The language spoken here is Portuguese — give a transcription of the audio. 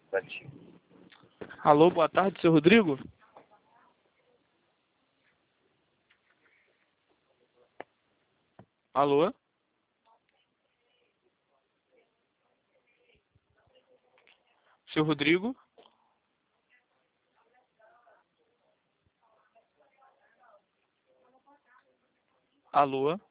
Bati. Alô, boa tarde, seu Rodrigo? Alô? Seu Rodrigo? Alô?